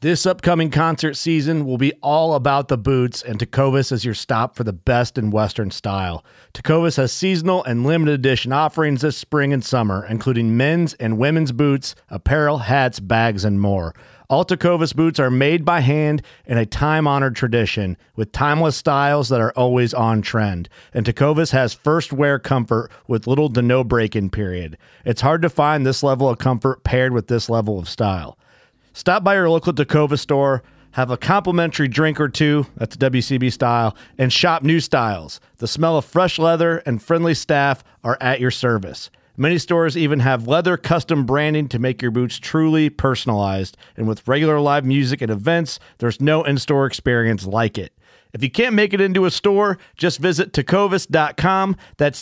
This upcoming concert season will be all about the boots, and Tecovas is your stop for the best in Western style. Tecovas has seasonal and limited edition offerings this spring and summer, including men's and women's boots, apparel, hats, bags, and more. All Tecovas boots are made by hand in a time-honored tradition with timeless styles that are always on trend. And Tecovas has first wear comfort with little to no break-in period. It's hard to find this level of comfort paired with this level of style. Stop by your local Tecovas store, have a complimentary drink or two, that's WCB style, and shop new styles. The smell of fresh leather and friendly staff are at your service. Many stores even have leather custom branding to make your boots truly personalized. And with regular live music and events, there's no in-store experience like it. If you can't make it into a store, just visit tecovas.com. That's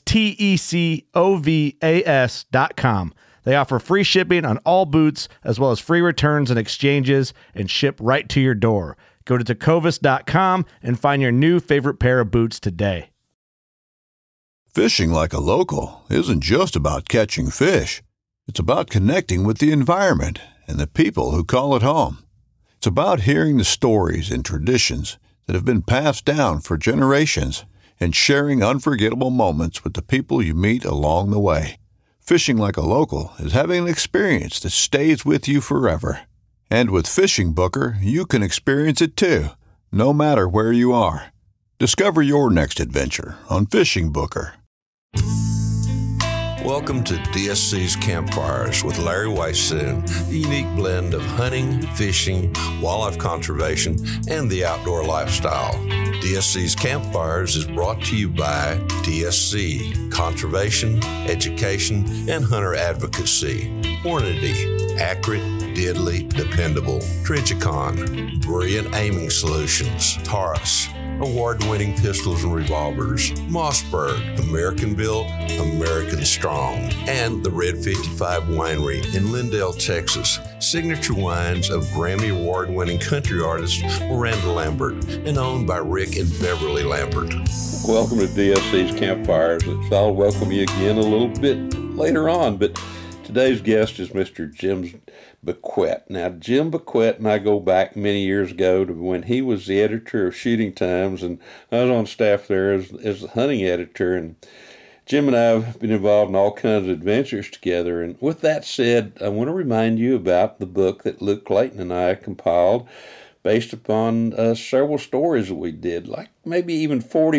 TECOVAS.com. They offer free shipping on all boots, as well as free returns and exchanges, and ship right to your door. Go to tecovas.com and find your new favorite pair of boots today. Fishing like a local isn't just about catching fish. It's about connecting with the environment and the people who call it home. It's about hearing the stories and traditions that have been passed down for generations and sharing unforgettable moments with the people you meet along the way. Fishing like a local is having an experience that stays with you forever. And with Fishing Booker, you can experience it too, no matter where you are. Discover your next adventure on Fishing Booker. Welcome to DSC's Campfires with Larry Weissoon, the unique blend of hunting, fishing, wildlife conservation, and the outdoor lifestyle. DSC's Campfires is brought to you by DSC, Conservation, Education, and Hunter Advocacy. Hornady, accurate, deadly, dependable. Trijicon, brilliant aiming solutions. Taurus, award-winning pistols and revolvers. Mossberg, American-built, American-strong. And the Red 55 Winery in Lindale, Texas. Signature wines of Grammy Award-winning country artist Miranda Lambert and owned by Rick and Beverly Lambert. Welcome to DSC's Campfires. I'll welcome you again a little bit later on, but today's guest is Mr. Jim Bequette. Now, Jim Bequette and I go back many years ago to when he was the editor of Shooting Times, and I was on staff there as the hunting editor, and Jim and I have been involved in all kinds of adventures together. And with that said, I want to remind you about the book that Luke Clayton and I compiled based upon several stories that we did, like maybe even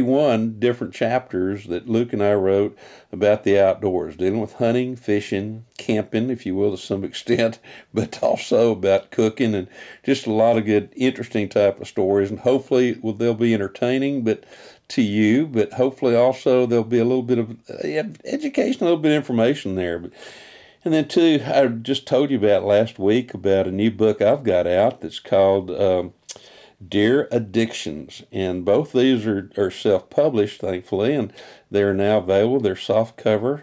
41 different chapters that Luke and I wrote about the outdoors, dealing with hunting, fishing, camping, if you will, to some extent, but also about cooking and just a lot of good, interesting type of stories. And hopefully they'll be entertaining, but to you, but hopefully also there'll be a little bit of education, a little bit of information there. And then, too, I just told you about last week about a new book I've got out that's called Deer Addictions. And both these are self-published, thankfully, and they're now available. They're soft cover.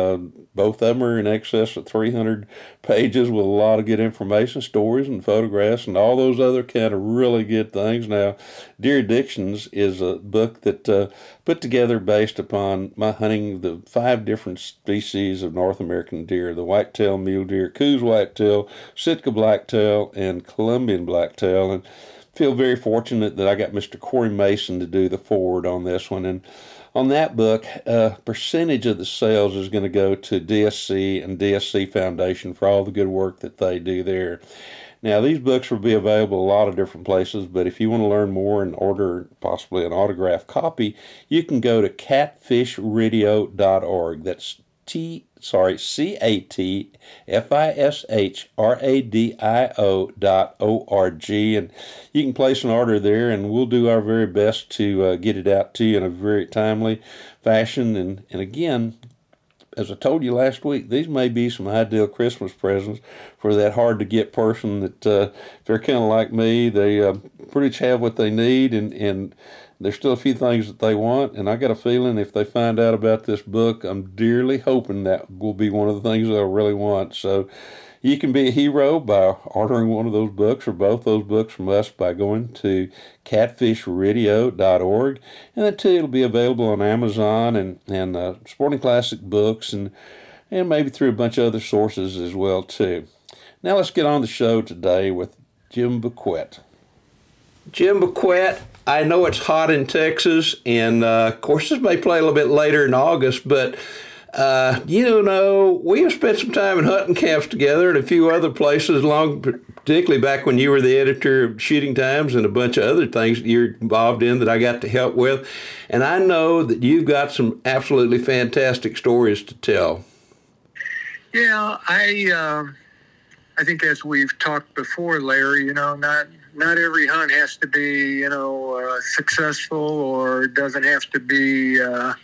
Both of them are in excess of 300 pages with a lot of good information, stories and photographs, and all those other kind of really good things. Now, Deer Addictions is a book that put together based upon my hunting the 5 different species of North American deer: the whitetail mule deer, Coues whitetail, Sitka blacktail, and Columbian blacktail. And feel very fortunate that I got Mr. Corey Mason to do the foreword on this one. And on that book, a percentage of the sales is going to go to DSC and DSC Foundation for all the good work that they do there. Now, these books will be available a lot of different places, but if you want to learn more and order possibly an autographed copy, you can go to catfishradio.org. That's catfishradio.org, and you can place an order there, and we'll do our very best to get it out to you in a very timely fashion. And again, as I told you last week, these may be some ideal Christmas presents for that hard-to-get person that, if they're kind of like me, they pretty much have what they need, and there's still a few things that they want, and I got a feeling if they find out about this book, I'm dearly hoping that will be one of the things they'll really want. So you can be a hero by ordering one of those books or both those books from us by going to catfishradio.org, and then too it'll be available on Amazon and Sporting Classic Books and maybe through a bunch of other sources as well too. Now let's get on the show today with Jim Bequette. Jim Bequette, I know it's hot in Texas, and of course this may play a little bit later in August, but we have spent some time in hunting camps together and a few other places, particularly back when you were the editor of Shooting Times and a bunch of other things that you're involved in that I got to help with. And I know that you've got some absolutely fantastic stories to tell. Yeah, I think as we've talked before, Larry, not every hunt has to be, successful, or doesn't have to be,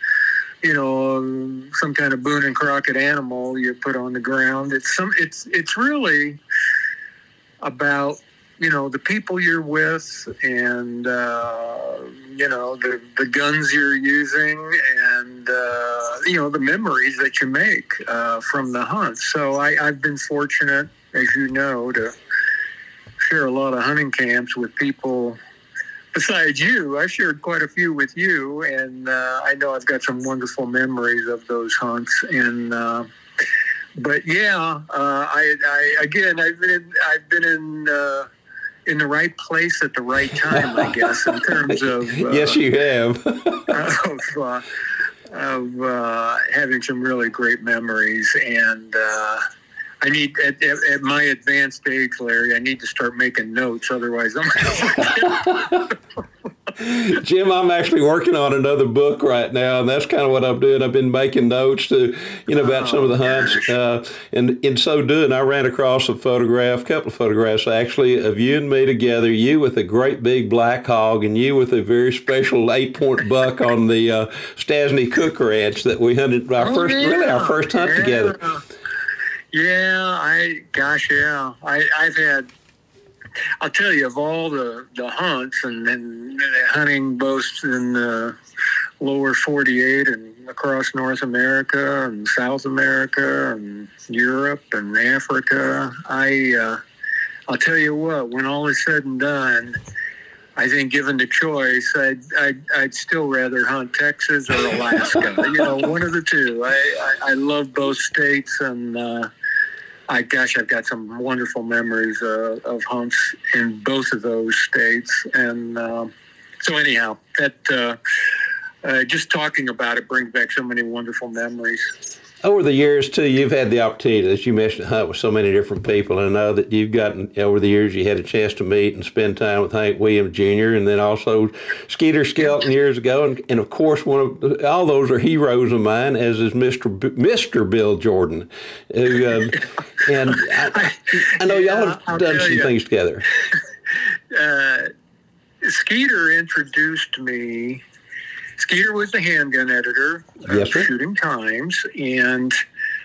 some kind of Boone and Crockett animal you put on the ground. It's really about, the people you're with, and, the guns you're using, and, the memories that you make from the hunt. So I've been fortunate, as you know, to share a lot of hunting camps with people besides you. I've shared quite a few with you, and I know I've got some wonderful memories of those hunts. And but yeah, I've been in the right place at the right time, I guess, in terms of yes, you have of having some really great memories. And I need, at my advanced age, Larry, I need to start making notes. Otherwise, I'm going to forget. Jim, I'm actually working on another book right now, and that's kind of what I'm doing. I've been making notes about some of the hunts. And in so doing, I ran across a couple of photographs actually, of you and me together, you with a great big black hog, and you with a very special 8-point buck on the Stasny Cook Ranch that we hunted our first hunt together. Yeah, I've had, I'll tell you, of all the hunts and hunting both in the lower 48 and across North America and South America and Europe and Africa, I'll tell you what, when all is said and done, I think given the choice, I'd still rather hunt Texas or Alaska. One of the two. I love both states, and I've got some wonderful memories of hunts in both of those states. And so anyhow, that just talking about it brings back so many wonderful memories. Over the years, too, you've had the opportunity, as you mentioned, to hunt with so many different people. And I know that you've gotten, over the years, you had a chance to meet and spend time with Hank Williams Jr., and then also Skeeter Skelton years ago. And of course, all those are heroes of mine, as is Mr. Bill Jordan. Who, and I know y'all have done some things together. Skeeter introduced me. Skeeter was the handgun editor of Shooting Times, and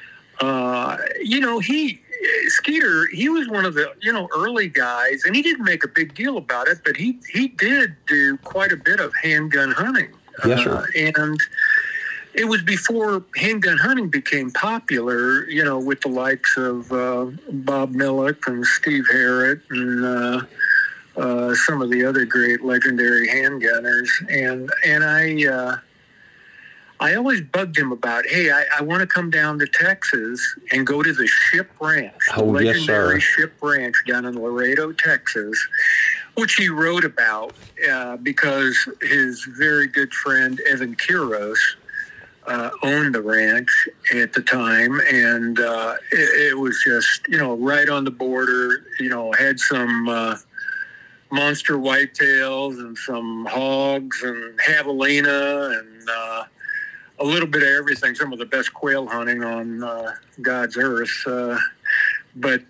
Skeeter, he was one of the early guys, and he didn't make a big deal about it, but he did do quite a bit of handgun hunting. Yes, sir. And it was before handgun hunting became popular, with the likes of Bob Millick and Steve Harrett and some of the other great legendary handgunners, and I always bugged him about, hey, I want to come down to Texas and go to the Ship Ranch, the legendary Ship Ranch down in Laredo, Texas, which he wrote about because his very good friend Evan Quiros owned the ranch at the time, and it was just right on the border. Had some monster whitetails and some hogs and javelina and a little bit of everything. Some of the best quail hunting on God's earth. But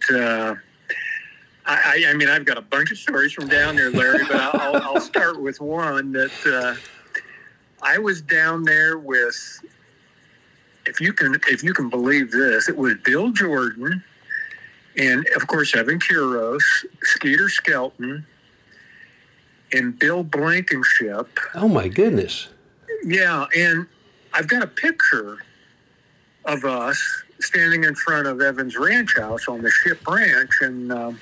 I mean, I've got a bunch of stories from down there, Larry, but I'll start with one that I was down there with, if you can believe this, it was Bill Jordan and, of course, Evan Quiros, Skeeter Skelton, and Bill Blankenship. Oh, my goodness. Yeah, and I've got a picture of us standing in front of Evan's ranch house on the Ship Ranch, and when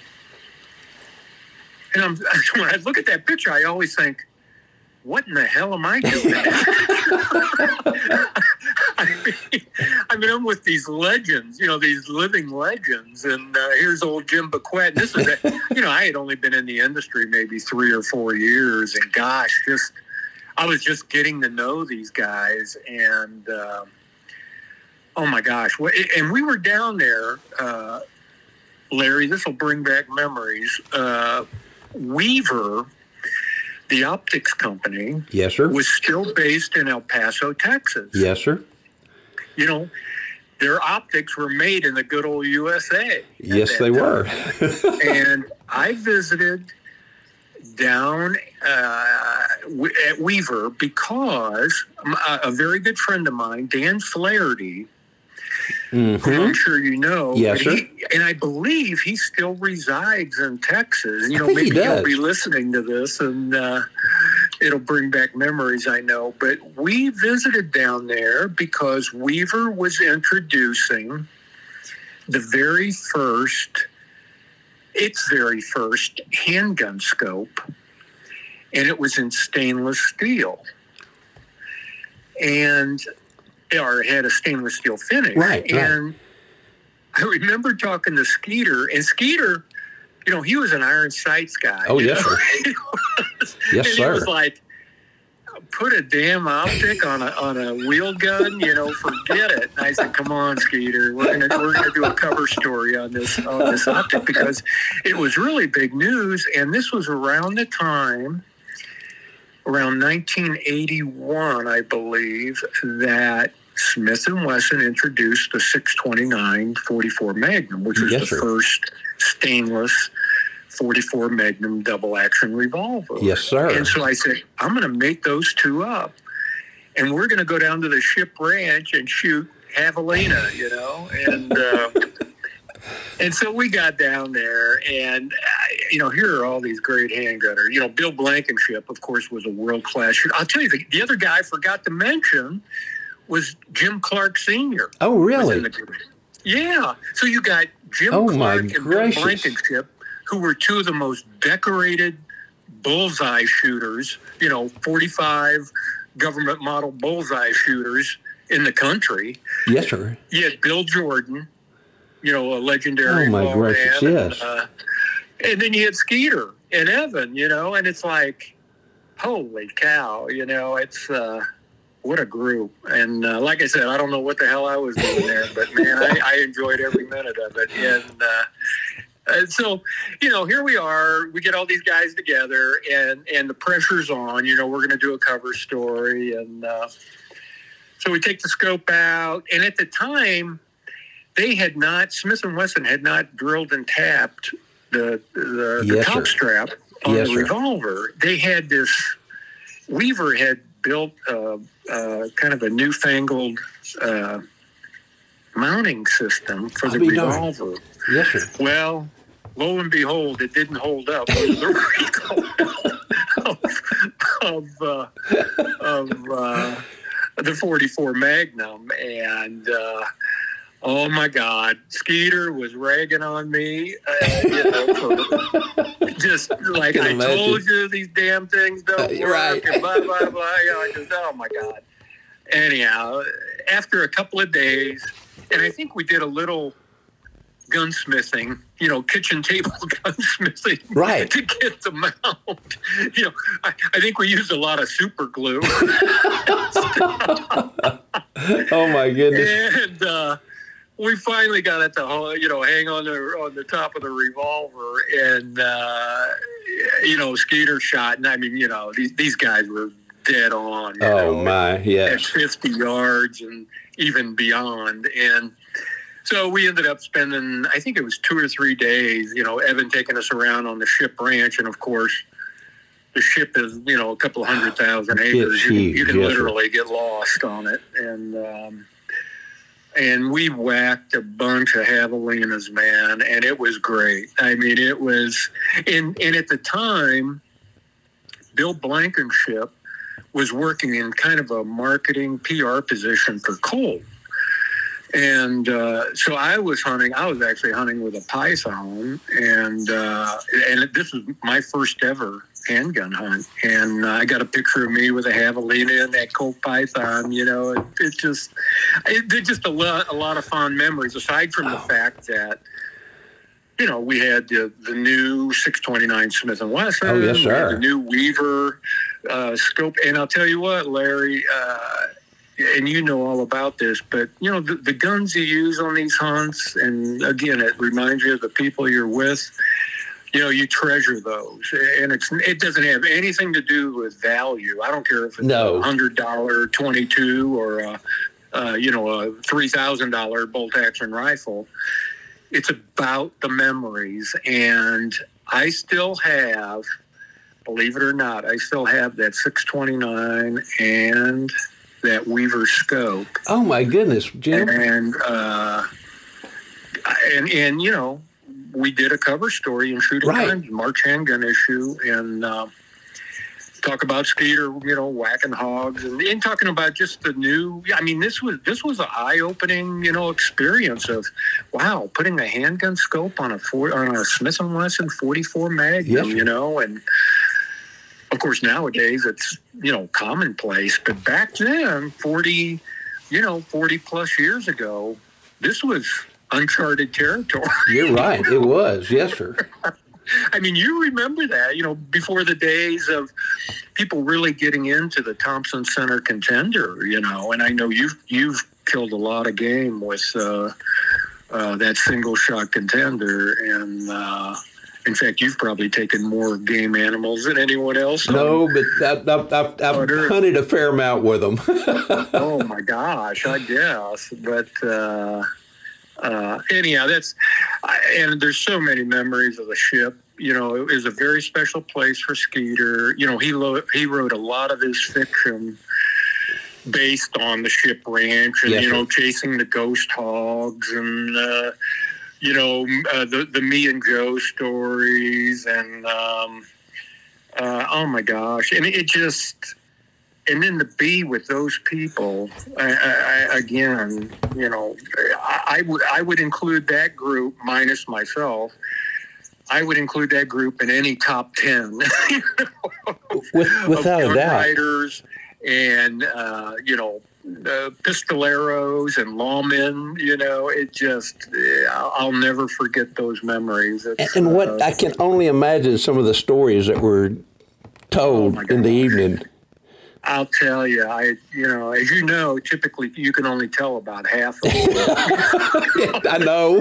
I look at that picture, I always think, what in the hell am I doing? I mean, I'm with these legends, these living legends, and here's old Jim Bequette. And this is, I had only been in the industry maybe 3 or 4 years, and gosh, I was just getting to know these guys, and oh my gosh, and we were down there, Larry. This will bring back memories. Weaver, the optics company, yes, sir, was still based in El Paso, Texas. Yes, sir. Their optics were made in the good old USA. Yes, they were. And I visited down at Weaver because a very good friend of mine, Dan Flaherty, who I'm sure you know, yes, sir. And I believe he still resides in Texas. Maybe he'll be listening to this, and it'll bring back memories, I know. But we visited down there because Weaver was introducing its very first handgun scope, and it was in stainless steel. Or it had a stainless steel finish. Right. And I remember talking to Skeeter, and Skeeter, he was an iron sights guy. Oh, yes, sir. Yes, and sir. He was like, put a damn optic on a wheel gun, forget it. And I said, come on, Skeeter, we're gonna do a cover story on this optic, because it was really big news, and this was around the time, around 1981, I believe, that Smith & Wesson introduced the 629 44 Magnum, which was the first stainless 44 Magnum double-action revolver. Yes, sir. And so I said, I'm going to make those two up, and we're going to go down to the Ship Ranch and shoot javelina, And so we got down there, and, here are all these great handgunners. Bill Blankenship, of course, was a world-class shooter. I'll tell you, the other guy I forgot to mention was Jim Clark Sr. Oh, really? Yeah. So you got Jim Clark and Bill Blankenship, who were two of the most decorated bullseye shooters, 45 government model bullseye shooters in the country. Yes, sir. You had Bill Jordan, a legendary gracious, yes. And then you had Skeeter and Evan, and it's like, holy cow, it's what a group. And like I said, I don't know what the hell I was doing there, but man, I enjoyed every minute of it. And so, here we are. We get all these guys together, and the pressure's on. We're going to do a cover story, and so we take the scope out. And at the time, Smith & Wesson had not drilled and tapped the top strap on the revolver. They had this. Weaver had built kind of a newfangled mounting system for the revolver. Yes, sir. Well, lo and behold, it didn't hold up. It was the recoil of the 44 Magnum, and oh my God, Skeeter was ragging on me, for just like, I told you these damn things don't work, right. And blah blah blah. I just, oh my God. Anyhow, after a couple of days, and I think we did a little gunsmithing, kitchen table gunsmithing, right, to get the mount. I think we used a lot of super glue. Oh my goodness! And we finally got it to hang on the top of the revolver, and Skeeter shot, and I mean, these guys were dead on. My, yes, at 50 yards and even beyond, and so we ended up spending, I think it was 2 or 3 days, Evan taking us around on the Ship Ranch. And of course, the ship is, a couple of 100,000 acres. You can literally get lost on it. And we whacked a bunch of javelinas, man. And it was great. I mean, it was, and at the time, Bill Blankenship was working in kind of a marketing PR position for Colt. And so I was actually hunting with a Python, and this was my first ever handgun hunt. And I got a picture of me with a javelina and that Colt Python. There's just a lot of fond memories, aside from the fact that, we had the new 629 Smith & Wesson. Oh, yes, sir. We had the new Weaver scope. And I'll tell you what, Larry, and you know all about this, but, the guns you use on these hunts, and again, it reminds you of the people you're with, you treasure those. And it doesn't have anything to do with value. I don't care if it's a $100 .22 or a $3,000 bolt-action rifle. It's about the memories. And I still have, believe it or not, I still have that 629 and that Weaver scope. Oh my goodness, Jim! And we did a cover story in Shooting Times, March Handgun issue, and talk about Skeeter, whacking hogs, and talking about just the new. I mean, this was an eye-opening, experience of, wow, putting a handgun scope on a Smith & Wesson 44 Magnum, and. Of course, nowadays it's, commonplace. But back then, 40 plus years ago, this was uncharted territory. You're right. It was. Yes, sir. I mean, you remember that, before the days of people really getting into the Thompson Center Contender, and I know you've killed a lot of game with that single shot Contender, and in fact, you've probably taken more game animals than anyone else. No, but I've hunted a fair amount with them. Oh, my gosh, I guess. But anyhow, and there's so many memories of the ship. It was a very special place for Skeeter. He wrote a lot of his fiction based on the ship ranch and, chasing the ghost hogs and... the me and Joe stories, and oh my gosh, and it just, and then to be with those people, I would include that group minus myself. I would include that group in any top 10 without a doubt. Writers and pistoleros and lawmen, it just, I'll never forget those memories. And what I can only imagine some of the stories that were told in the evening. I'll tell you, as you know, typically you can only tell about half of them. I know.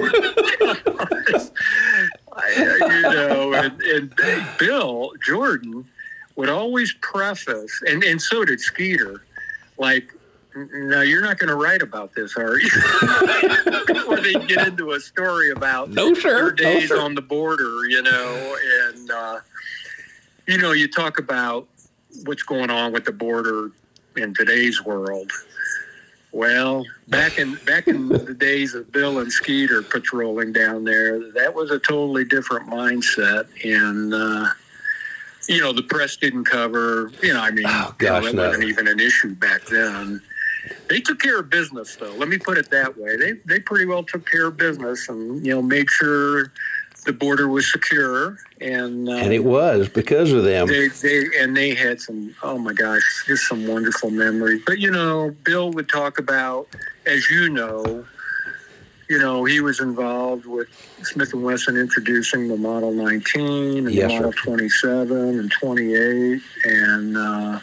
And Bill Jordan would always preface, and so did Skeeter, like, now, you're not going to write about this, are you? Before they get into a story about their days on the border, and, you talk about what's going on with the border in today's world. Well, back in the days of Bill and Skeeter patrolling down there, that was a totally different mindset. And, the press didn't cover, it wasn't even an issue back then. They took care of business, though. Let me put it that way. They pretty well took care of business and, made sure the border was secure. And it was because of them. They had some, oh my gosh, just some wonderful memories. But, Bill would talk about, as you know, he was involved with Smith & Wesson introducing the Model 19 and the Model 27 and 28. And,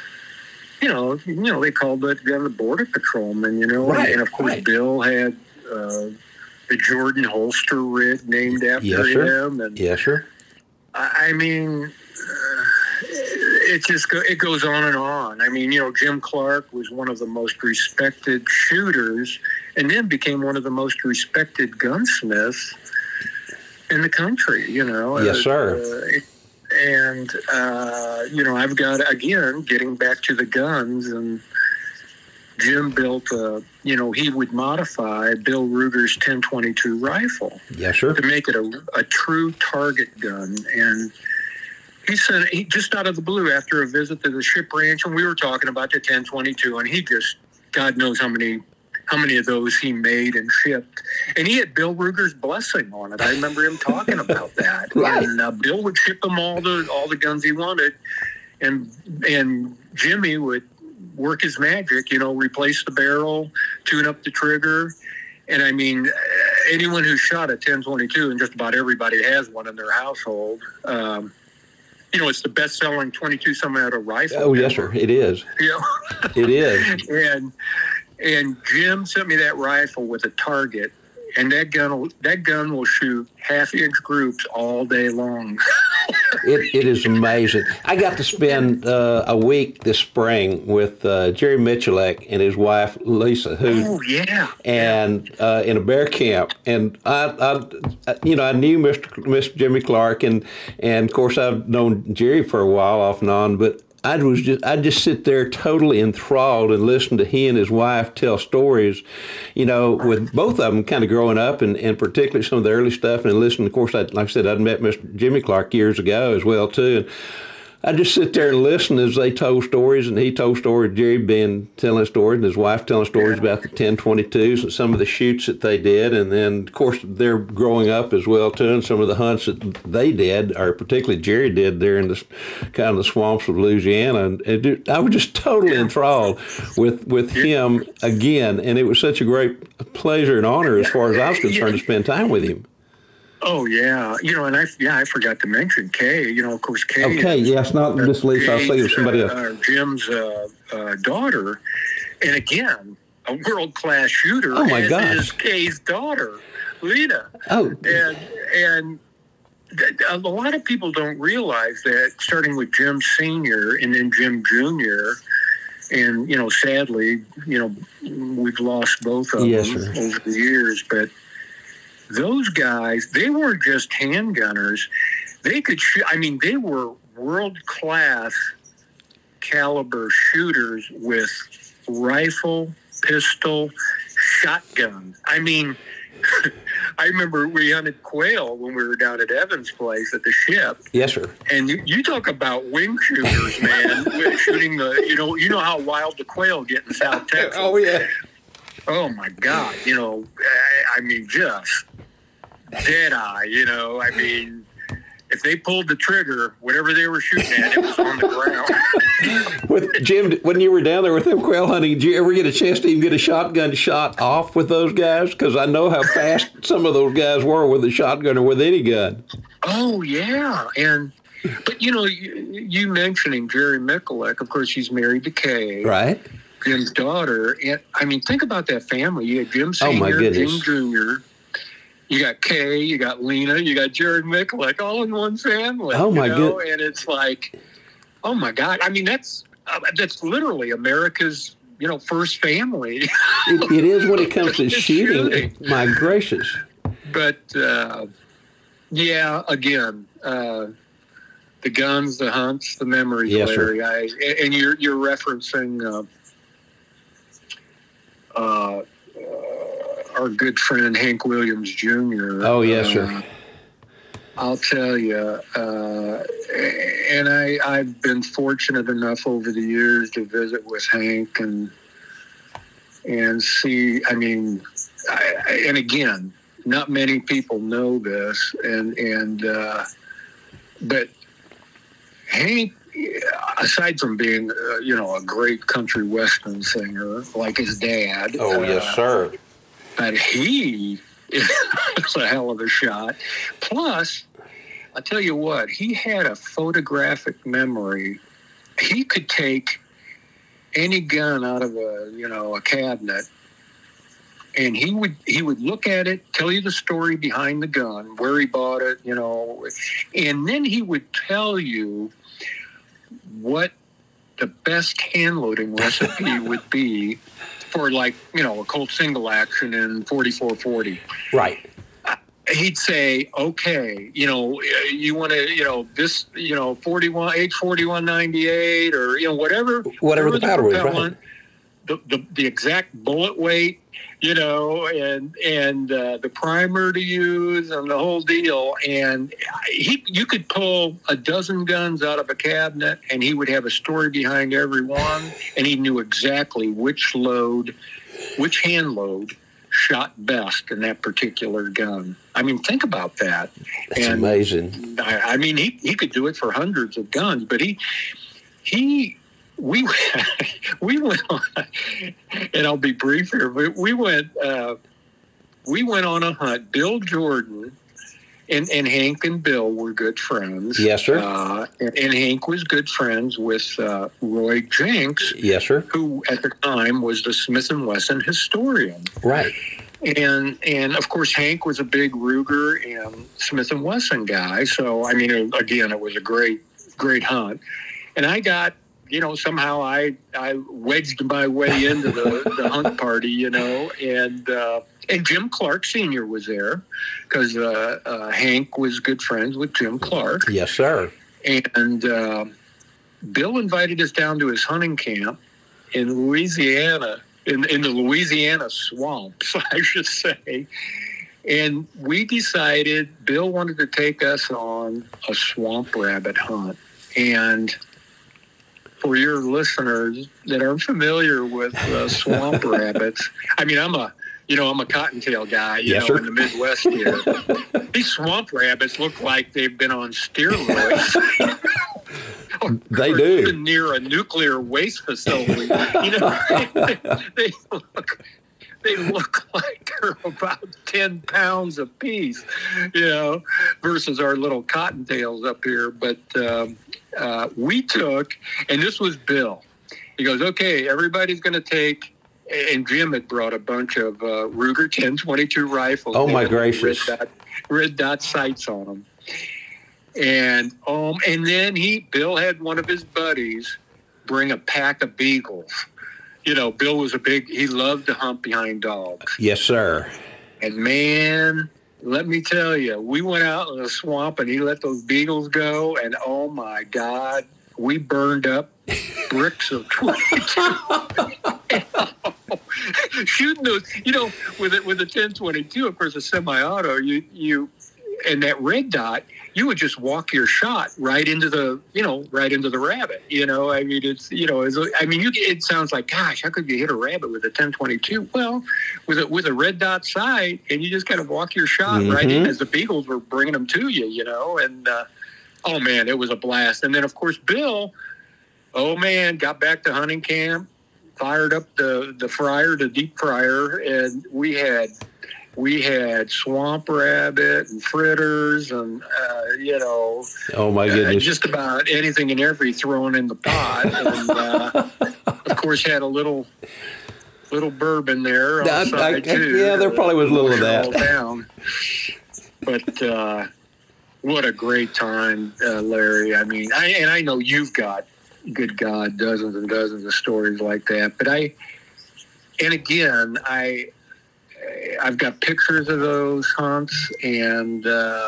they called that gun the Border Patrolman, and of course Bill had the Jordan holster rig named after him. And yes, sir. I mean, it goes on and on. I mean, Jim Clark was one of the most respected shooters, and then became one of the most respected gunsmiths in the country. Yes, sir. And, I've got, again, getting back to the guns, and Jim built he would modify Bill Ruger's 1022 rifle. Yes, sir. To make it a true target gun. And he just out of the blue, after a visit to the ship ranch, and we were talking about the 1022, and he just, God knows how many how many of those he made and shipped. And he had Bill Ruger's blessing on it. I remember him talking about that. Right. And Bill would ship him all the guns he wanted, and Jimmy would work his magic, replace the barrel, tune up the trigger. And I mean, anyone who shot a 10-22, and just about everybody has one in their household, it's the best-selling 22 semi-auto rifle. Oh, yes, sir. It is. It is. And Jim sent me that rifle with a target, and that gun will shoot half-inch groups all day long. It is amazing. I got to spend a week this spring with Jerry Michalek and his wife Lisa, and in a bear camp. And I knew Mr. Jimmy Clark, and of course I've known Jerry for a while off and on, but I'd just sit there totally enthralled and listen to he and his wife tell stories, with both of them kind of growing up, and particularly some of the early stuff, and listen. Of course, like I said, I'd met Mr. Jimmy Clark years ago as well too, and I'd just sit there and listen as they told stories, and he told stories, Jerry being telling stories, and his wife telling stories about the 10-22s and some of the shoots that they did, and then, of course, they're growing up as well, too, and some of the hunts that they did, or particularly Jerry did there in the kind of the swamps of Louisiana, and I was just totally enthralled with him again, and it was such a great pleasure and honor as far as I was concerned to spend time with him. Oh, yeah. And I forgot to mention Kay. Of course, Kay. Okay, yes, not Miss Lisa. I was thinking of somebody else. Jim's daughter. And again, a world-class shooter. Oh, my gosh. Is Kay's daughter, Lita. Oh. And a lot of people don't realize that, starting with Jim Sr. and then Jim Jr., and, sadly, we've lost both of them over the years, but those guys, they weren't just handgunners. They could shoot. I mean, they were world-class caliber shooters with rifle, pistol, shotgun. I mean, I remember we hunted quail when we were down at Evan's place at the ship. Yes, sir. And you talk about wing shooters, man. Shooting you know how wild the quail get in South Texas. Oh, yeah. Oh, my God. I mean, just dead eye, I mean, if they pulled the trigger, whatever they were shooting at, it was on the ground. With Jim, when you were down there with them quail hunting, did you ever get a chance to even get a shotgun shot off with those guys? Because I know how fast some of those guys were with a shotgun or with any gun. Oh, yeah. But, you mentioning Jerry Michalek, of course, she's married to Kay. Right. Jim's daughter. And, I mean, think about that family. You had Jim Sr., Jim Jr., you got Kay, you got Lena, you got Jerry Michalek, all in one family. Oh, my goodness. And it's like, oh, my God. I mean, that's literally America's, first family. It is when it comes to shooting. My gracious. But, again, the guns, the hunts, the memories, yes, Larry. Sir. And you're referencing our good friend Hank Williams Jr. Oh, yes, sir. I'll tell you, and I've been fortunate enough over the years to visit with Hank and see. I mean, and again, not many people know this, but Hank, aside from being a great country western singer like his dad. Oh, yes, sir. But he is a hell of a shot. Plus, I'll tell you what, he had a photographic memory. He could take any gun out of a cabinet, and he would look at it, tell you the story behind the gun, where he bought it, and then he would tell you what the best hand loading recipe would be for, like, a Colt single action in 4440. Right. He'd say, okay, you want to, this, 41, H4198 or, whatever the powder was, right? The exact bullet weight, and the primer to use and the whole deal. And you could pull a dozen guns out of a cabinet and he would have a story behind every one, and he knew exactly which load which hand load shot best in that particular gun. I mean, think about that. That's amazing. I mean, he could do it for hundreds of guns, but we went on, and I'll be brief here, but we went on a hunt. Bill Jordan and Hank and Bill were good friends. Yes, sir. And Hank was good friends with Roy Jenks. Yes, sir. Who at the time was the Smith & Wesson historian. Right. And of course, Hank was a big Ruger and Smith & Wesson guy. So, I mean, again, it was a great hunt. And I got, somehow I wedged my way into the hunt party, and Jim Clark Sr. was there because Hank was good friends with Jim Clark. Yes, sir. And Bill invited us down to his hunting camp in Louisiana, in the Louisiana swamps, I should say. And we decided Bill wanted to take us on a swamp rabbit hunt. And for your listeners that are familiar with swamp rabbits, I mean, I'm a cottontail guy, yes, in the Midwest here. These swamp rabbits look like they've been on steroids. They do. Even near a nuclear waste facility. They look like they're about 10 pounds a piece, versus our little cottontails up here. But we took, and this was Bill. He goes, okay, everybody's going to take, and Jim had brought a bunch of Ruger 10-22 rifles. Oh, my gracious. Red dot sights on them. And then Bill had one of his buddies bring a pack of beagles. Bill was he loved to hunt behind dogs. Yes, sir. And man, let me tell you, we went out in the swamp and he let those beagles go. And oh my God, we burned up bricks of 22. Shooting those, with a 10-22, of course, a semi-auto, you and that red dot, you would just walk your shot right into the rabbit. I mean, it sounds like, gosh, how could you hit a rabbit with a 10-22? Well, with a red dot sight, and you just kind of walk your shot right in as the beagles were bringing them to you, and oh man, it was a blast. And then of course Bill, got back to hunting camp, fired up the deep fryer, and we had swamp rabbit and fritters and, oh my goodness, just about anything and everything thrown in the pot. And, of course, had a little bourbon there on the side too. Yeah, there probably was a little of that. Down. But what a great time, Larry. I mean, I know you've got, good God, dozens and dozens of stories like that. But I've got pictures of those hunts, and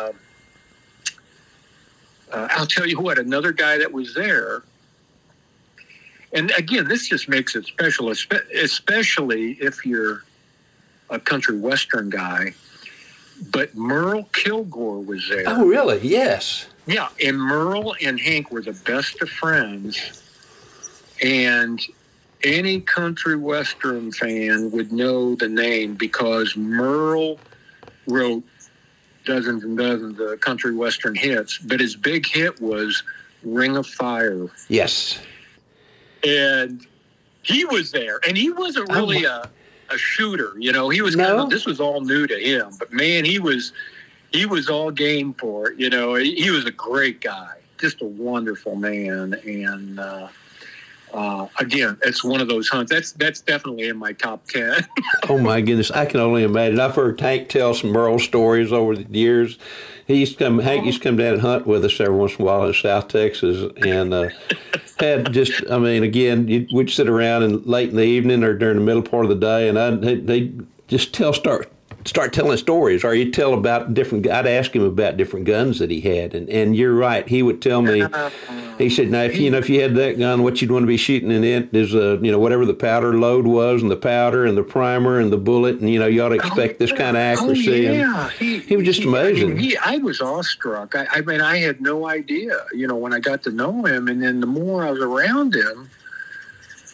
I'll tell you what, another guy that was there, and again, this just makes it special, especially if you're a country western guy, but Merle Kilgore was there. Oh, really? Yes. Yeah, and Merle and Hank were the best of friends, and any country western fan would know the name because Merle wrote dozens and dozens of country western hits, but his big hit was Ring of Fire. Yes. And he was there, and he wasn't really a shooter, he was kind of, this was all new to him, but man, he was all game for it, he was a great guy, just a wonderful man. And again, it's one of those hunts. That's definitely in my top 10. Oh my goodness, I can only imagine. I've heard Hank tell some Merle stories over the years. Hank used to come down and hunt with us every once in a while in South Texas, and had just, again, we'd sit around and late in the evening or during the middle part of the day, and they just start telling stories, or he'd tell about I'd ask him about different guns that he had, and you're right, he would tell me. He said, now, if you had that gun, what you'd want to be shooting in it is, whatever the powder load was, and the powder, and the primer, and the bullet, and, you ought to expect this kind of accuracy. Oh, yeah. And he was just amazing. I was awestruck. I had no idea, when I got to know him, and then the more I was around him,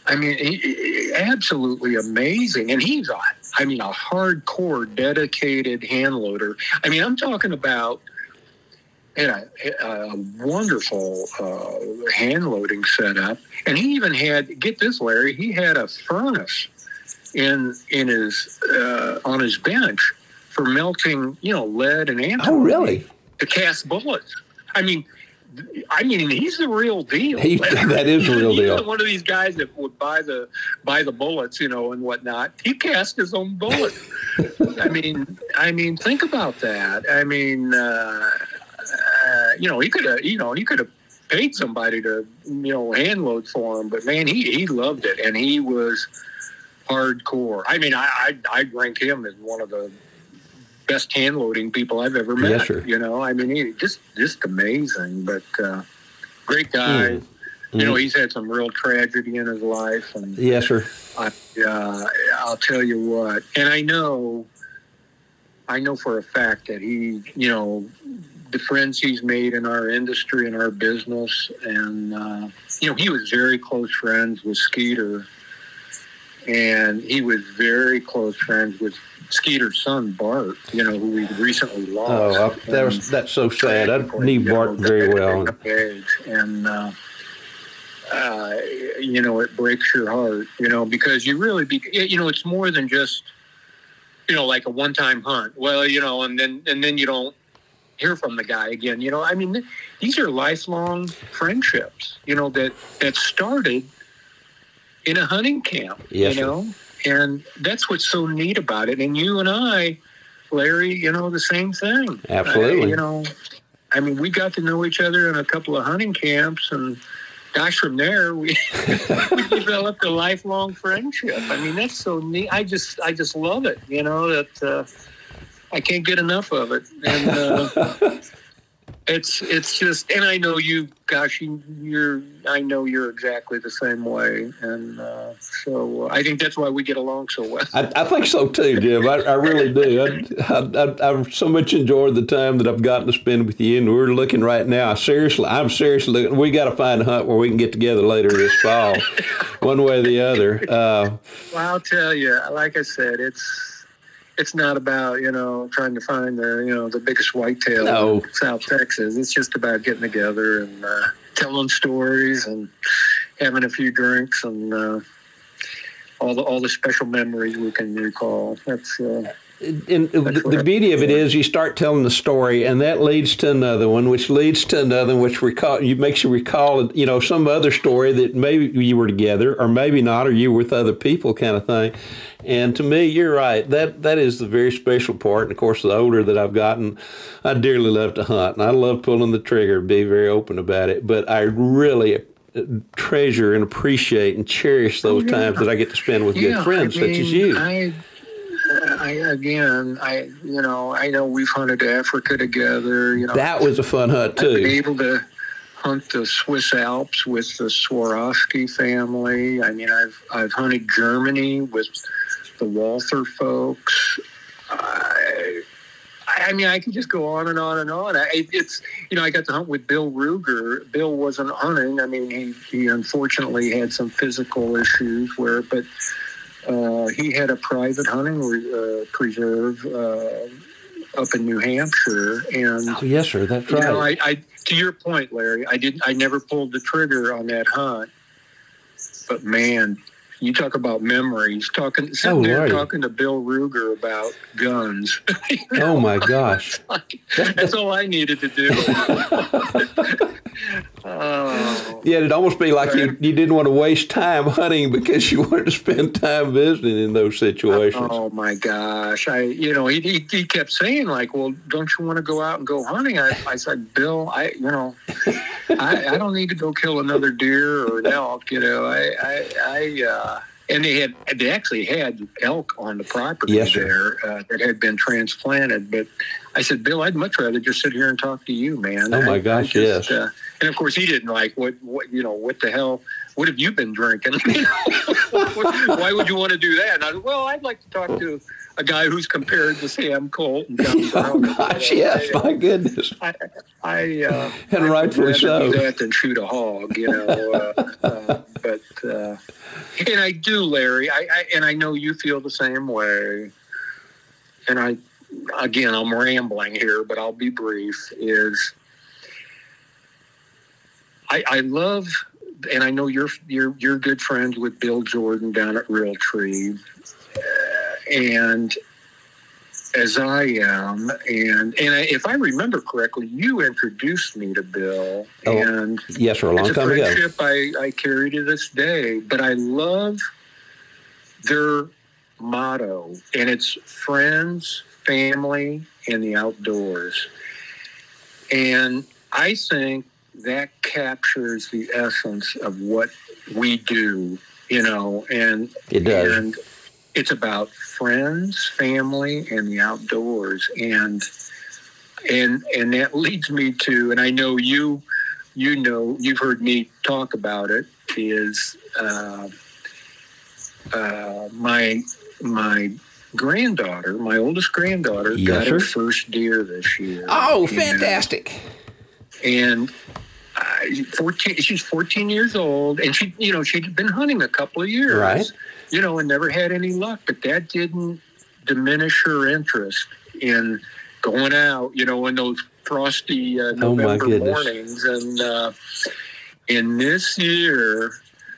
I mean, he absolutely amazing. And he's a hardcore, dedicated hand loader. I mean, I'm talking about a wonderful hand loading setup. And he even had, get this, Larry, he had a furnace in his on his bench for melting, lead and antimony. Oh, really? To cast bullets. I mean, he's the real deal. That is the real deal. He's one of these guys that would buy the bullets, and whatnot. He cast his own bullets. I mean, think about that. I mean, he could have paid somebody to, hand load for him, but man, he loved it, and he was hardcore. I mean, I'd rank him as one of the best hand loading people I've ever met. Yes, sir. I mean, he just amazing, but great guy. He's had some real tragedy in his life, and yes, sir. I'll tell you what, and I know for a fact that he, the friends he's made in our industry and our business, and he was very close friends with Skeeter, and he was very close friends with Skeeter's son, Bart, who we recently lost. Oh, that's so sad. I knew Bart very well. And, it breaks your heart, because you really, it's more than just, like a one-time hunt. Well, and then you don't hear from the guy again. I mean, these are lifelong friendships, that started in a hunting camp, yes, and that's what's so neat about it. And you and I, Larry, the same thing. Absolutely. I mean, we got to know each other in a couple of hunting camps, and gosh, from there we developed a lifelong friendship. I mean, that's so neat. I just love it. That I can't get enough of it, and it's just. And I know you. Gosh, I know you're exactly the same way, and so I think that's why we get along so well. I think so too, Jim. I really do. I've so much enjoyed the time that I've gotten to spend with you, and we're looking right now. I'm seriously looking. We got to find a hunt where we can get together later this fall, one way or the other. Well, I'll tell you, like I said, it's not about, trying to find the biggest whitetail in South Texas. It's just about getting together and telling stories and having a few drinks and all the special memories we can recall. That's the beauty of it is you start telling the story, and that leads to another one, which leads to another, which makes you recall, some other story that maybe you were together, or maybe not, or you were with other people, kind of thing. And to me, you're right. That is the very special part. And of course, the older that I've gotten, I dearly love to hunt, and I love pulling the trigger. Be very open about it. But I really treasure and appreciate and cherish those times that I get to spend with good friends such as you. I know we've hunted Africa together. That was a fun hunt too. I've been able to hunt the Swiss Alps with the Swarovski family. I mean, I've hunted Germany with the Walther folks. I mean, I could just go on and on and on. I got to hunt with Bill Ruger. Bill wasn't hunting. I mean, he unfortunately had some physical issues but he had a private hunting preserve up in New Hampshire. And yes, sir, that's right. I to your point, Larry, I never pulled the trigger on that hunt. But man, you talk about memories. Talking to Bill Ruger about guns. Oh my gosh, that's all I needed to do. Yeah, it'd almost be like you didn't want to waste time hunting because you wanted to spend time visiting in those situations. Oh my gosh, he kept saying like, well, don't you want to go out and go hunting? I said, Bill, I don't need to go kill another deer or an elk. And they actually had elk on the property there that had been transplanted. But I said, Bill, I'd much rather just sit here and talk to you, man. Oh my gosh, yes. And of course, he didn't like what the hell what have you been drinking? Why would you want to do that? And I said, well, I'd like to talk to a guy who's compared to Sam Colt and John Brown. Oh, gosh, yes, my goodness. I and rightfully so. Do that than shoot a hog, and I do, Larry. I know you feel the same way. And I'm rambling here, but I'll be brief. I love, and I know you're good friends with Bill Jordan down at Realtree, and as I am, and if I remember correctly, you introduced me to Bill, and yes, for a long time ago. It's a friendship I carry to this day. But I love their motto, and it's friends, family, and the outdoors. And I think that captures the essence of what we do, and it does. And it's about friends, family, and the outdoors. And that leads me to, and I know you've heard me talk about it, is my granddaughter, my oldest granddaughter, got her first deer this year. Oh, fantastic. And she's 14 years old, and she'd been hunting a couple of years. Right. And never had any luck, but that didn't diminish her interest in going out, in those frosty November mornings. And in this year,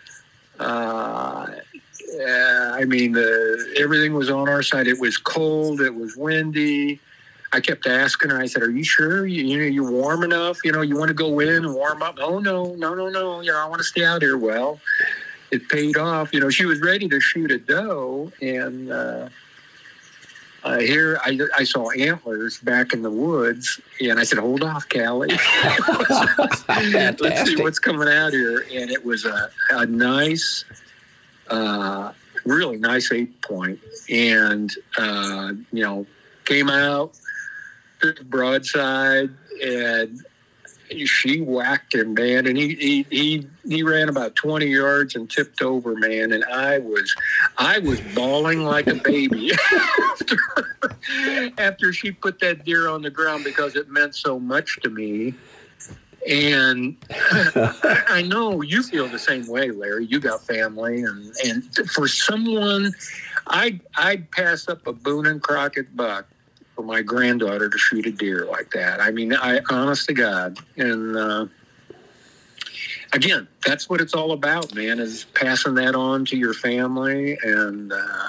everything was on our side. It was cold. It was windy. I kept asking her, I said, are you sure? You warm enough? You want to go in and warm up? Oh, no. I want to stay out here. Well, it paid off. She was ready to shoot a doe, and here I saw antlers back in the woods, and I said, hold off, Callie. Let's see what's coming out here. And it was a nice, really nice 8-point, and, came out, took the broadside, and she whacked him, man, and he ran about 20 yards and tipped over, man, and I was bawling like a baby after she put that deer on the ground, because it meant so much to me. And I know you feel the same way, Larry. You got family, and for someone, I'd pass up a Boone and Crockett buck for my granddaughter to shoot a deer like that. I mean, honest to God. And again, that's what it's all about, man, is passing that on to your family. And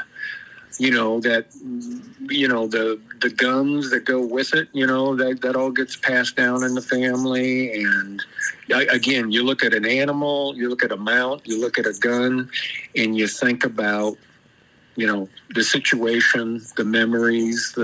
the guns that go with it, that all gets passed down in the family. And again, you look at an animal, you look at a mount, you look at a gun, and you think about the situation, the memories,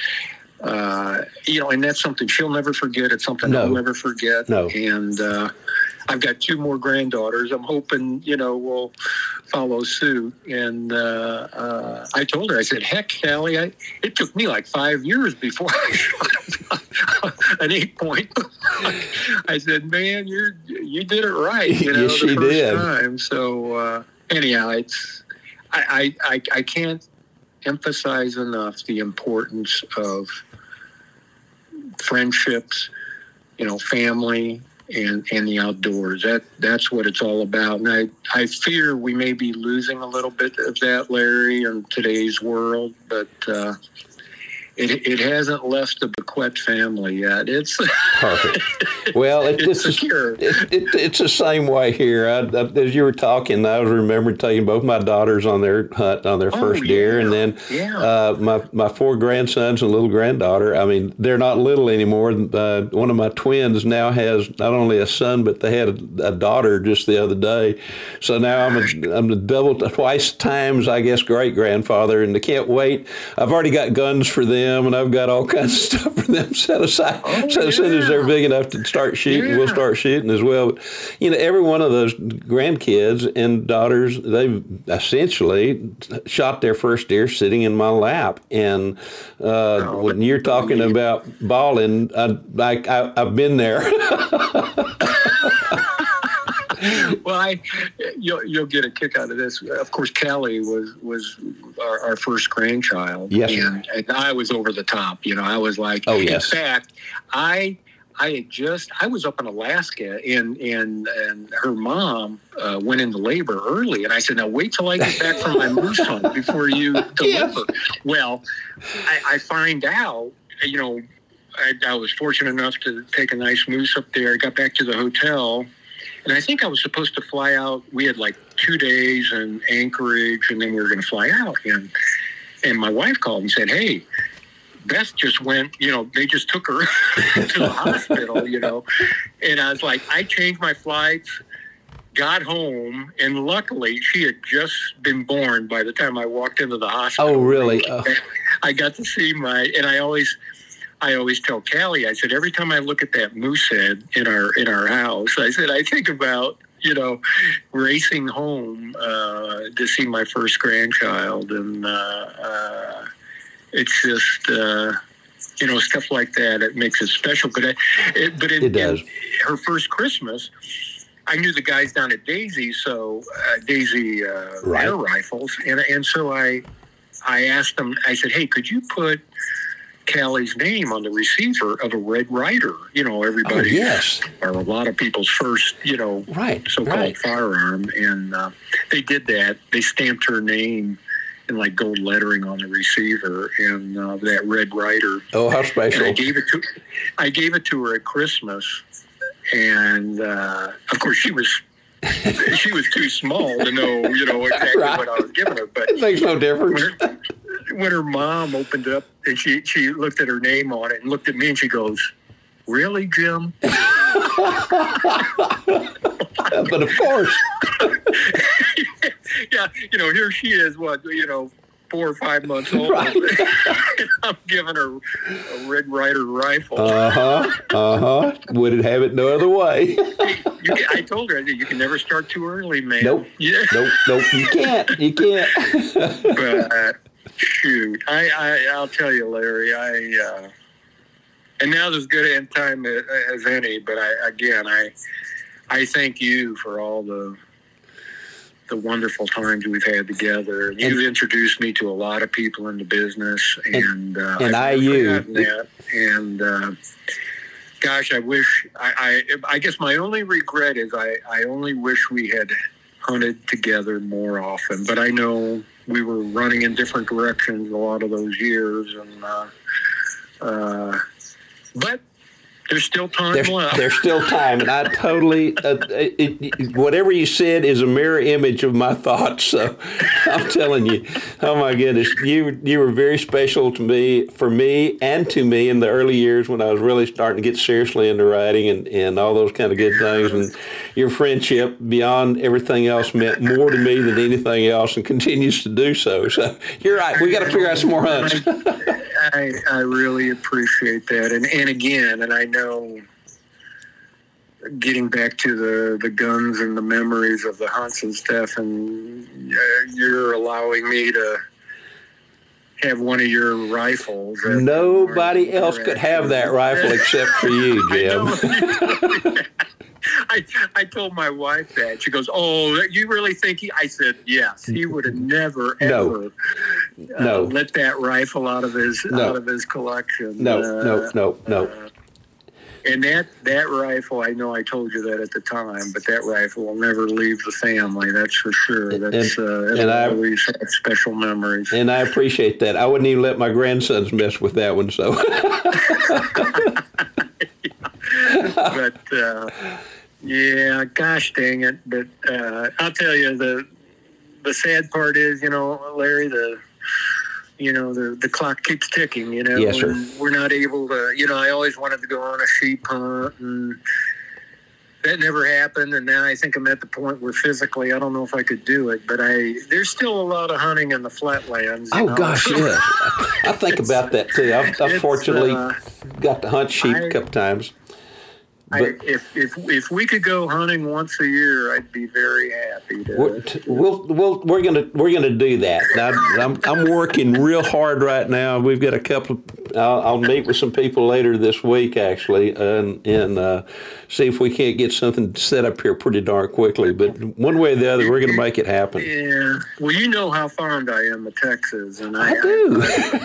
and that's something she'll never forget. It's something I'll never forget. No. And I've got 2 more granddaughters. I'm hoping, will follow suit. And I told her, I said, heck, Callie, it took me like 5 years before I shot an 8-point. I said, man, you did it right, yes, the first did. time. So anyhow, I can't emphasize enough the importance of friendships, family, and the outdoors. That's what it's all about. And I fear we may be losing a little bit of that, Larry, in today's world, but it hasn't left the Bequette family yet. It's perfect. Well, it's secure. It's the same way here. As you were talking, I was remembering taking both my daughters on their hunt on their first deer, and then my 4 grandsons and a little granddaughter. I mean, they're not little anymore. One of my twins now has not only a son, but they had a daughter just the other day. So now I'm the twice times, I guess, great grandfather, and I can't wait. I've already got guns for them, and I've got all kinds of stuff for them set aside. So as soon as they're big enough to start shooting, we'll start shooting as well. But, every one of those grandkids and daughters, they've essentially shot their first deer sitting in my lap. And when you're talking about bawling, I've been there. Well, you'll get a kick out of this. Of course, Callie was our first grandchild. Yes. And I was over the top. I was like, oh, yes. In fact, I was up in Alaska and her mom went into labor early, and I said, now wait till I get back from my moose hunt before you deliver. Yes. Well, I find out, I was fortunate enough to take a nice moose up there. I got back to the hotel, and I think I was supposed to fly out. We had like 2 days in Anchorage, and then we were going to fly out. And my wife called and said, hey, Beth just went, they just took her to the hospital, And I was like, I changed my flights, got home, and luckily she had just been born by the time I walked into the hospital. Oh, really? Oh. I got to see and I always tell Callie, I said, every time I look at that moose head in our house, I said, I think about, racing home to see my first grandchild. And it's just, stuff like that. It makes it special. But it does. Her first Christmas, I knew the guys down at Daisy, so Daisy right. Air Rifles. And so I asked them, I said, hey, could you put Callie's name on the receiver of a Red Ryder, everybody, yes. or a lot of people's first, right, so-called right. firearm. And they did that. They stamped her name in like gold lettering on the receiver, and that Red Ryder. Oh, how special. And I gave it to her at Christmas. And of course she was too small to know, exactly right. what I was giving her. But it makes no difference. When her mom opened it up and she looked at her name on it and looked at me and she goes, "Really, Jim?" But of course. Yeah, here she is, 4 or 5 months old. Right. And I'm giving her a Red Ryder rifle. Would it have it no other way? I told her, you can never start too early, man. Nope. Yeah. Nope. You can't. But shoot, I'll tell you, Larry, and now's as good a time as any. But I thank you for all the wonderful times we've had together. You've introduced me to a lot of people in the business, and I've forgotten that. And gosh, I wish. I guess my only regret is I only wish we had hunted together more often. But I know we were running in different directions a lot of those years, and but there's still time left. There's still time, and I totally, whatever you said is a mirror image of my thoughts. So I'm telling you, oh my goodness, you were very special for me and to me in the early years when I was really starting to get seriously into writing and all those kind of good things. And your friendship, beyond everything else, meant more to me than anything else, and continues to do so. So you're right. We got to figure out some more hunts. I really appreciate that. And again, and I know getting back to the guns and the memories of the hunts and stuff, and you're allowing me to have one of your rifles. Nobody else could have that rifle except for you, Jim. I told my wife that. She goes, "Oh, you really think he?" I said, "Yes." He would have never ever let that rifle out of his collection. No. And that rifle, I know I told you that at the time, but that rifle will never leave the family. That's for sure. And I always have special memories. And I appreciate that. I wouldn't even let my grandsons mess with that one. So. But yeah, gosh dang it! But I'll tell you, the sad part is, Larry, the clock keeps ticking. Yes, sir. We're not able to. I always wanted to go on a sheep hunt, and that never happened. And now I think I'm at the point where physically I don't know if I could do it. But there's still a lot of hunting in the flatlands. Gosh, yeah. I think about that too. I've fortunately got to hunt sheep a couple times. If we could go hunting once a year, I'd be very happy. We're gonna do that. I'm working real hard right now. We've got a couple of I'll meet with some people later this week, actually, and see if we can't get something set up here pretty darn quickly. But one way or the other, we're going to make it happen. Yeah. Well, you know how fond I am of Texas, and I do.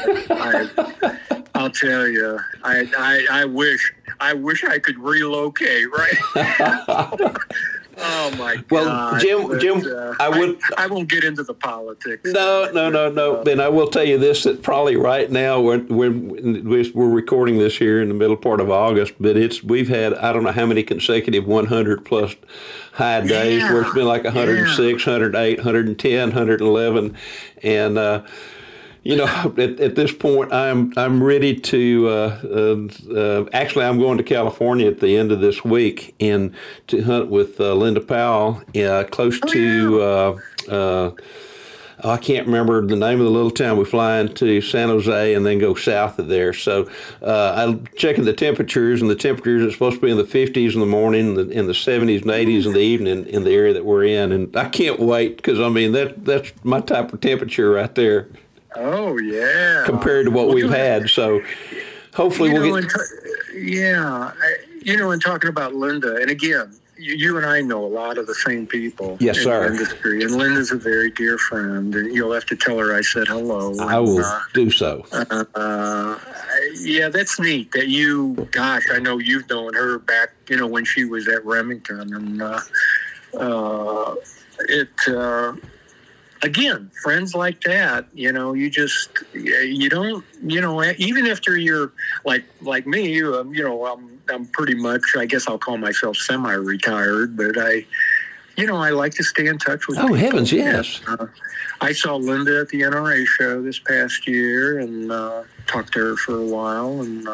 I'll tell you, I wish I could relocate right. Oh my God! Well, Jim, I won't get into the politics. No. And I will tell you this: that probably right now we're recording this here in the middle part of August, but we've had I don't know how many consecutive 100 plus high days where it's been like 106, 108, 110, 111, and. At this point, I'm ready to. Actually, I'm going to California at the end of this week and to hunt with Linda Powell, close to. I can't remember the name of the little town. We fly into San Jose and then go south of there. So I'm checking the temperatures, and the temperatures are supposed to be in the 50s in the morning, in the 70s and 80s in the evening in the area that we're in. And I can't wait because that's my type of temperature right there. Oh, yeah. Compared to what we've had. So hopefully we'll get... and talking about Linda, and again, you and I know a lot of the same people in the industry, and Linda's a very dear friend, and you'll have to tell her I said hello. I will do so. That's neat that I know you've known her back, when she was at Remington, and again, friends like that, you don't, even after you're like me, I'm pretty much, I guess I'll call myself semi-retired, but I like to stay in touch with people. Heavens, yes. And, I saw Linda at the NRA show this past year and talked to her for a while, and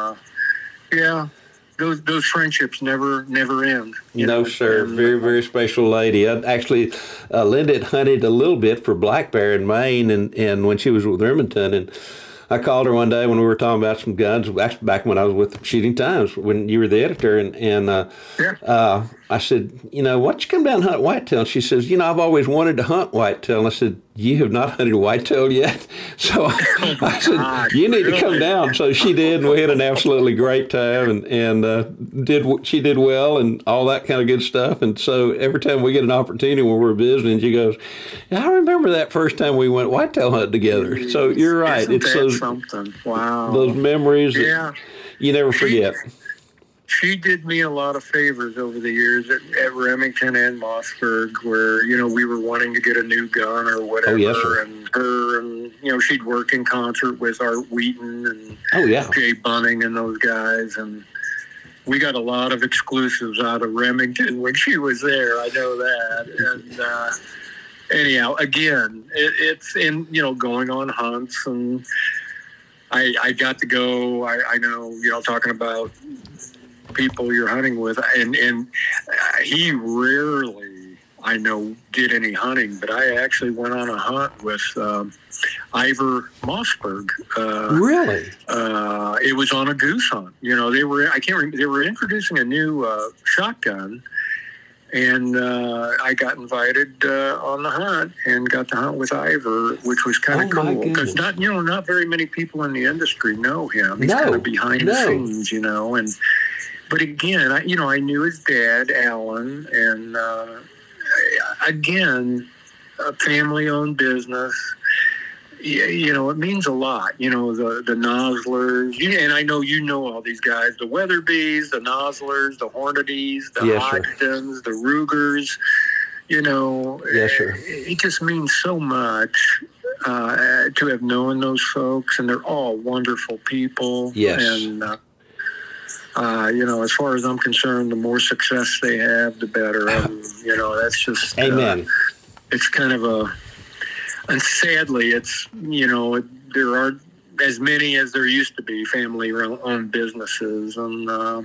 those friendships never end. No, sir. Very, very special lady. Actually, Linda had hunted a little bit for black bear in Maine, and when she was with Remington, and I called her one day when we were talking about some guns, actually back when I was with Shooting Times, when you were the editor, and I said, why don't you come down and hunt whitetail? And she says, I've always wanted to hunt whitetail. And I said, you have not hunted whitetail yet? So I said, you need to come down. So she did, and we had an absolutely great time, and she did well and all that kind of good stuff. And so every time we get an opportunity when we're visiting, she goes, I remember that first time we went whitetail hunting together. So you're right. It's something. Wow. Those memories that you never forget. She did me a lot of favors over the years at Remington and Mossberg, where we were wanting to get a new gun or whatever. Oh, yes, sir. And her, and she'd work in concert with Art Wheaton and Jay Bunning and those guys, and we got a lot of exclusives out of Remington when she was there. I know that. And anyhow, again, it's in going on hunts, and I got to go. I know talking about people you're hunting with, and he rarely, I know, did any hunting, but I actually went on a hunt with Ivor Mossberg. Really? It was on a goose hunt. They were introducing a new shotgun, and I got invited on the hunt and got to hunt with Ivor, which was kind of cool because not very many people in the industry know him. He's kind of behind the scenes, But again, I knew his dad, Alan, and again, a family-owned business. It means a lot. The Noslers, and I know all these guys: the Weatherbys, the Noslers, the Hornadys, the Hodgdons, the Rugers. Yes, sir. It just means so much to have known those folks, and they're all wonderful people. Yes. And as far as I'm concerned, the more success they have, the better. That's just amen. It's kind of and sadly, it's there aren't as many as there used to be family-owned businesses, and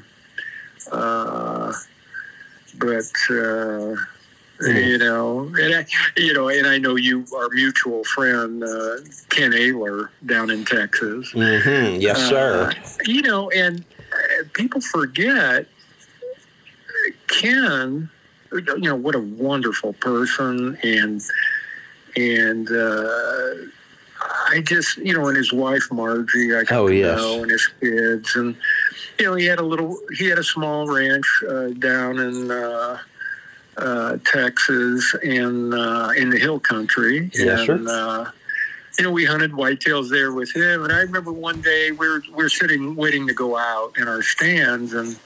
and I know our mutual friend Ken Ayler down in Texas. Mm-hmm. Yes, sir. And people forget Ken. What a wonderful person, and I just, and his wife Margie, I got to know, and his kids, and he had a small ranch down in Texas and in the hill country. Yes, and, sir. We hunted whitetails there with him. And I remember one day we're sitting waiting to go out in our stands, and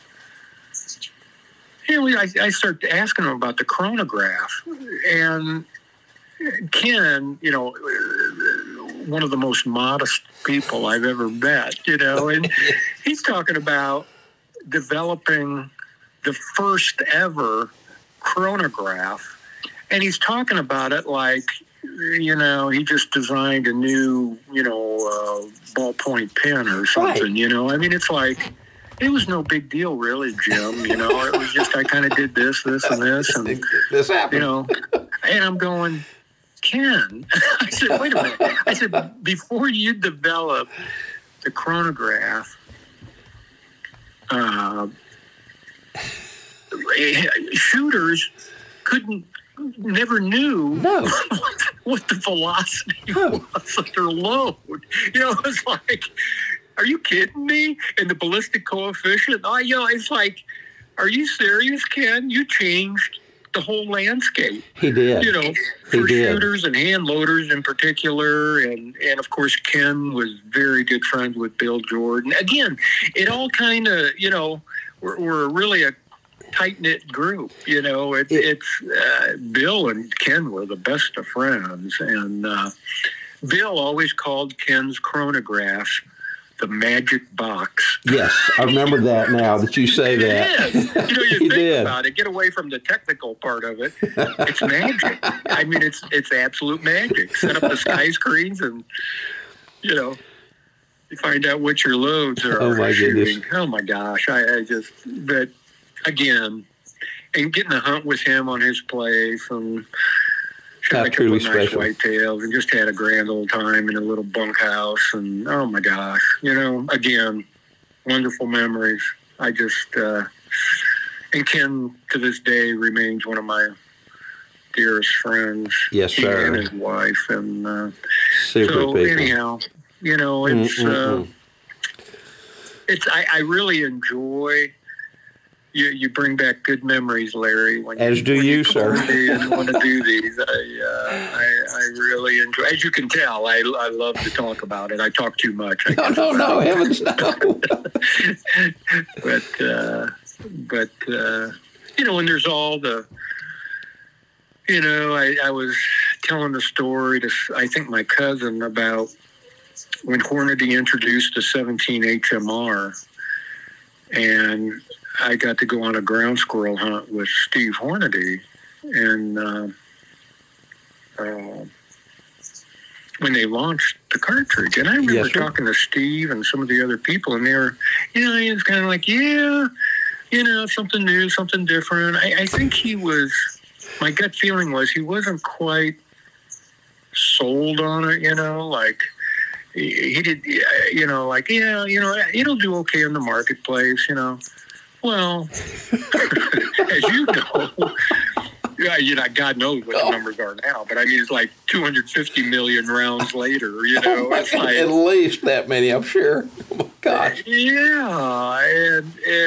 I started asking him about the chronograph, and Ken, one of the most modest people I've ever met, and he's talking about developing the first ever chronograph, and he's talking about it like, he just designed a new, ballpoint pen or something, right. I mean, it's like, it was no big deal, really, Jim. It was just, I kind of did this, and this, and this happened. And I'm going, Ken, I said, wait a minute. I said, before you develop the chronograph, shooters never knew what the velocity was of their load. It was like, are you kidding me? And the ballistic coefficient, it's like, are you serious, Ken? You changed the whole landscape. He did. For shooters and hand loaders in particular. And of course, Ken was very good friends with Bill Jordan. Again, it all kind of, we're really a tight-knit group. It's Bill and Ken were the best of friends. And Bill always called Ken's chronographs the magic box. Yes, I remember that now that you say that. It is. You think about it, get away from the technical part of it. It's magic. I mean, it's absolute magic. Set up the sky screens and, you find out what your loads are. Oh, my goodness. Oh, my gosh. But again, and getting to hunt with him on his place and shot a couple of nice whitetails and just had a grand old time in a little bunkhouse. And oh my gosh, again, wonderful memories. I just, and Ken to this day remains one of my dearest friends. Yes, sir. He and his wife. And super so people. Anyhow, it's, I really enjoy. You bring back good memories, Larry. As do you, sir. And want to do these. I really enjoy. As you can tell, I love to talk about it. I talk too much. No, heavens no. But and there's all the. I was telling the story to I think my cousin about when Hornady introduced the 17 HMR, and I got to go on a ground squirrel hunt with Steve Hornady, and when they launched the cartridge, and I remember talking to Steve and some of the other people, and they were, he was kind of like, something new, something different. I think he was, my gut feeling was he wasn't quite sold on it, like, he did, it'll do okay in the marketplace, Well, as you know, God knows what the numbers are now, but I mean, it's like 250 million rounds later, It's like, at least that many, I'm sure. Oh, my gosh. Yeah,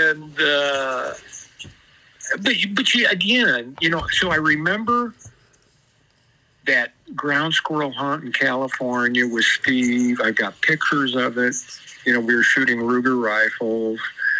but again, so I remember that ground squirrel hunt in California with Steve. I've got pictures of it. We were shooting Ruger rifles.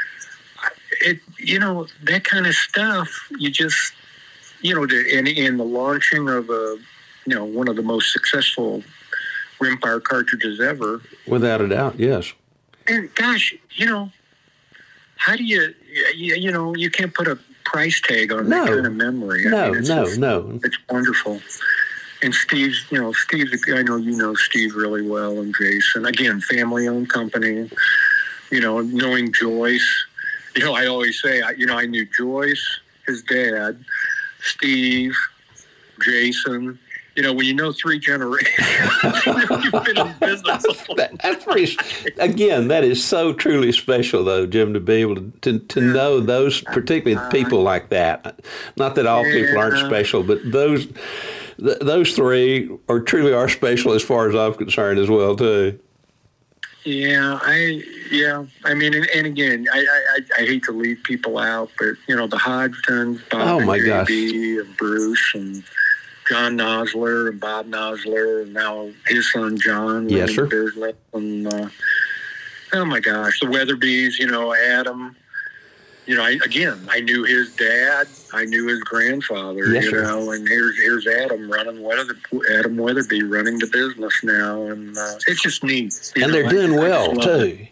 That kind of stuff, you just, in the launching of one of the most successful rimfire cartridges ever. Without a doubt, yes. And gosh, how do you can't put a price tag on that kind of memory. No. It's wonderful. And Steve's, I know you know Steve really well, and Jason. Again, family-owned company. Knowing Joyce. I always say, I knew Joyce, his dad, Steve, Jason. When you know three generations, you've been in business. That's pretty. Again, that is so truly special, though, Jim, to be able to know those, particularly people like that. Not that all people aren't special, but those. those three truly are special as far as I'm concerned as well, too. Yeah, I mean, and again, I hate to leave people out, but the Hodgtons, Bob and JB, and Bruce, and John Nosler, and Bob Nosler, and now his son John. Yes, sir. And oh my gosh, the Weatherbys. Adam. I knew his dad. I knew his grandfather. Yes, and here's Adam Adam Weatherby running the business now, and it's just neat. And they're doing well too.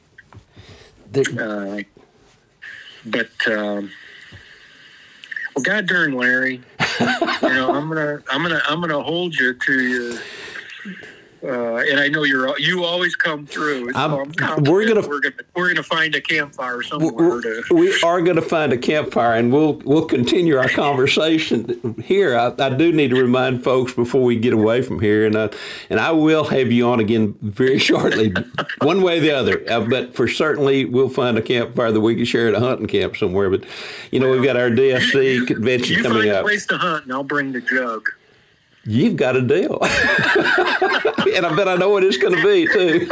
Well, God darn Larry, I'm gonna hold you to your. And I know you always come through. We're gonna find a campfire somewhere. We are gonna find a campfire, and we'll continue our conversation here. I do need to remind folks before we get away from here, and I will have you on again very shortly, one way or the other. But for certainly, we'll find a campfire that we can share at a hunting camp somewhere. But we've got our DSC convention coming up. You find a place to hunt, and I'll bring the jug. You've got a deal. And I bet I know what it's going to be, too.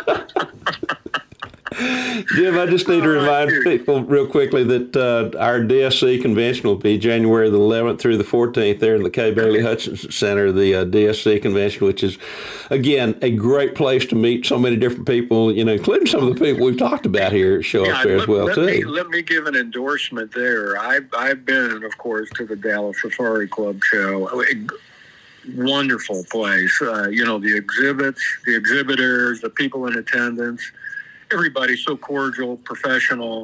Jim, I just need to remind people real quickly that our DSC convention will be January the 11th through the 14th there in the Kay Bailey Hutchinson Center, the DSC convention, which is, again, a great place to meet so many different people, including some of the people we've talked about here show up there as well, too. Let me give an endorsement there. I've been, of course, to the Dallas Safari Club show. Wonderful place. The exhibits, the exhibitors, the people in attendance, everybody's so cordial, professional.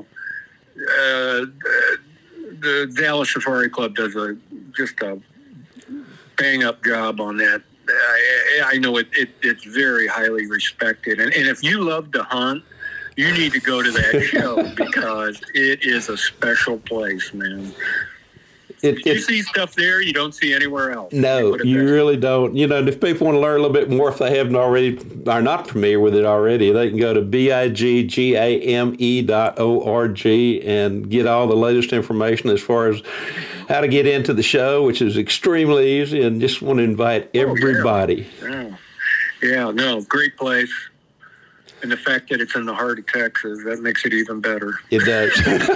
The Dallas Safari Club does just a bang up job on that. I know it's very highly respected. And if you love to hunt, you need to go to that show because it is a special place, man. You see stuff there you don't see anywhere else. No, you really don't. If people want to learn a little bit more, if they haven't already, are not familiar with it already, they can go to biggame.org and get all the latest information as far as how to get into the show, which is extremely easy, and just want to invite everybody. Great place. And the fact that it's in the heart of Texas, that makes it even better. It does.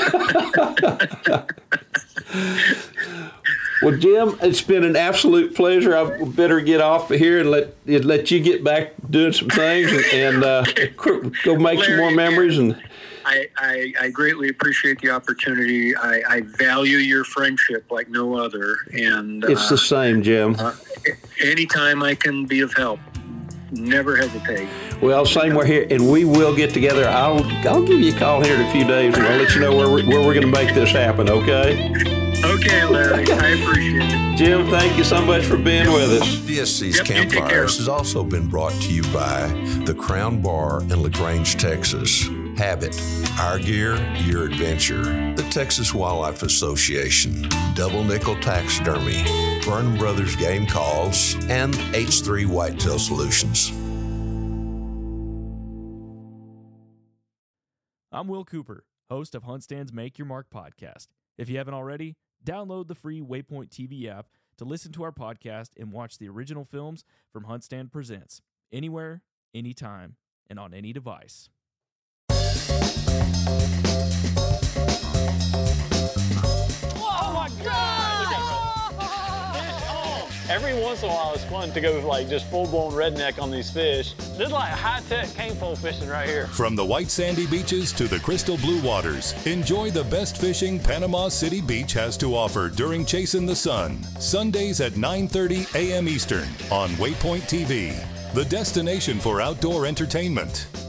Well, Jim, it's been an absolute pleasure. I better get off here and let you get back doing some things and go make some more memories. And I greatly appreciate the opportunity. I value your friendship like no other. And it's the same, Jim. Anytime I can be of help, never hesitate. Well, same way here, and we will get together. I'll give you a call here in a few days, and I'll let you know where we're going to make this happen, okay? Okay, Larry. I appreciate it. Jim, thank you so much for being with us. DSC's Campfires has also been brought to you by the Crown Bar in LaGrange, Texas. Habit, our gear, your adventure. The Texas Wildlife Association, Double Nickel Taxidermy, Vernon Brothers Game Calls, and H3 Whitetail Solutions. I'm Will Cooper, host of HuntStand's Make Your Mark podcast. If you haven't already, download the free Waypoint TV app to listen to our podcast and watch the original films from HuntStand Presents, anywhere, anytime, and on any device. Oh my God! Every once in a while, it's fun to go just full-blown redneck on these fish. This is like high-tech cane pole fishing right here. From the white sandy beaches to the crystal blue waters, enjoy the best fishing Panama City Beach has to offer during Chasing the Sun. Sundays at 9:30 a.m. Eastern on Waypoint TV, the destination for outdoor entertainment.